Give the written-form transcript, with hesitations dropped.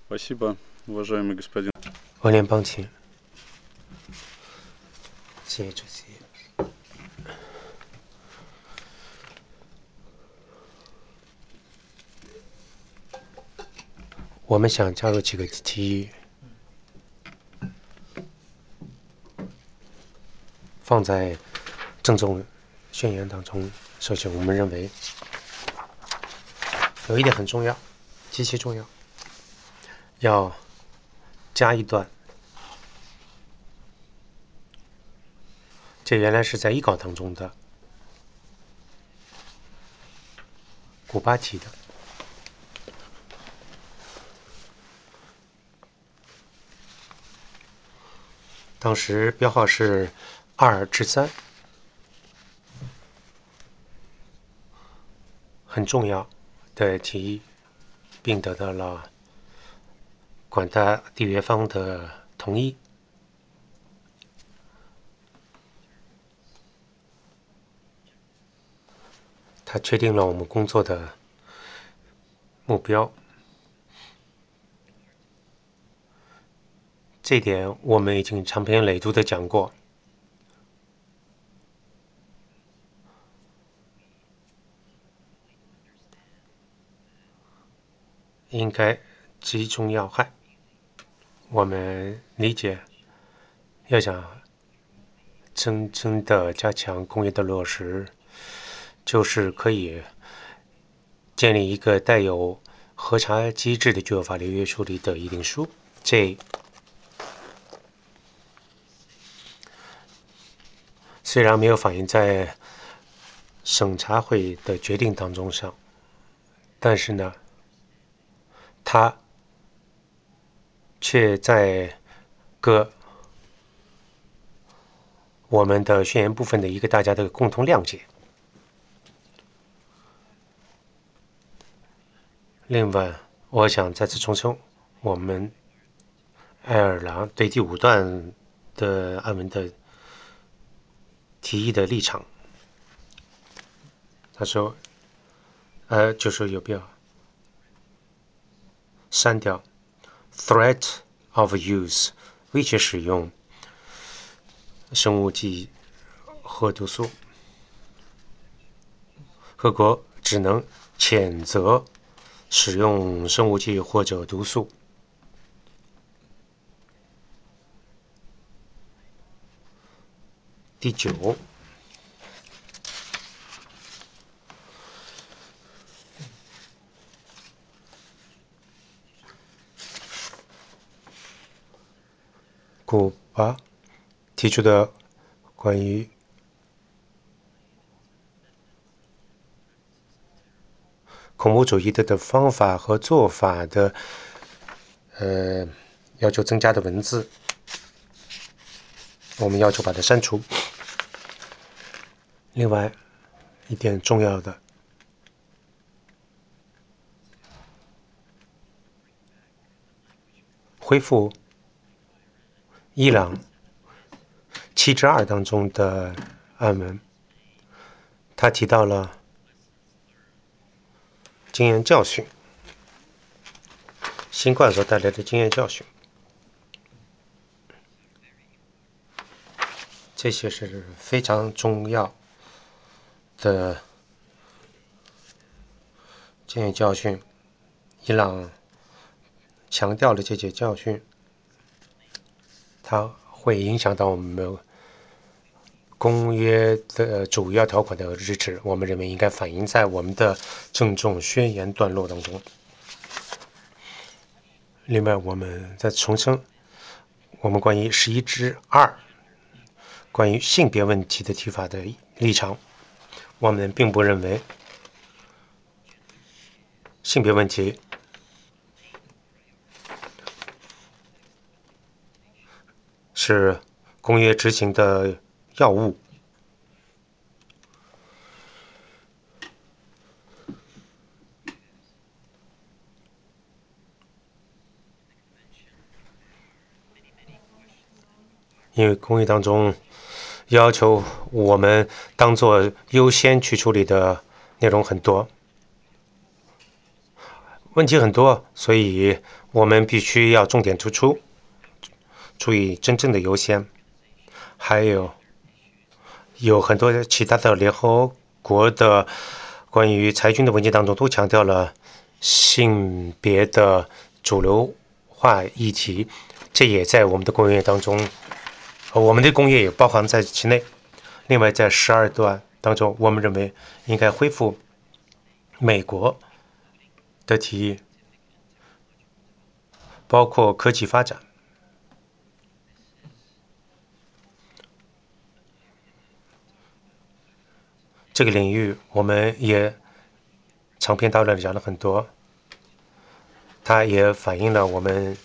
Спасибо, уважаемый господин. 联邦请，谢谢主席。我们想加入几个提议，放在郑重宣言当中。首先，我们认为有一点很重要，极其重要，要加一段。这原来是在议稿当中的，古巴提的。当时标号是2-3，很重要的提议，并得到了广大缔约方的同意。它确定了我们工作的目标。这点我们已经长篇累牍地讲过。应该集中要害。我们理解，要想真正的加强工业的落实，就是可以建立一个带有核查机制的具有法律约束力的议定书。这虽然没有反映在审查会的决定当中上，但是呢，它却在我们的宣言部分的一个大家的共同谅解。另外，我想再次重申我们爱尔兰对第5段的案文的提议的立场。他说，就是有必要删掉 threat of use 威胁使用生物剂和毒素，各国只能谴责使用生物剂或者毒素。第9，古巴提出的关于恐怖主义的方法和做法的要求增加的文字，我们要求把它删除。另外一点重要的，恢复伊朗7-2当中的案文，他提到了经验教训，新冠所带来的经验教训，这些是非常重要的经验教训。伊朗强调了这些教训，它会影响到我们公约的主要条款的支持，我们认为应该反映在我们的郑重宣言段落当中。另外，我们再重申我们关于11-2关于性别问题的提法的立场。我们并不认为性别问题是公约执行的要务。因为公约当中要求我们当作优先去处理的内容很多， 问题很多，所以我们必须要重点突出，注意真正的优先。还有很多其他的联合国的关于裁军的文件当中都强调了性别的主流化议题，这也在我们的工业当中，我们的工业也包含在其内。另外，在12段当中，我们认为应该恢复美国的提议，包括科技发展这个领域，我们也长篇大论地讲了很多，它也反映了我们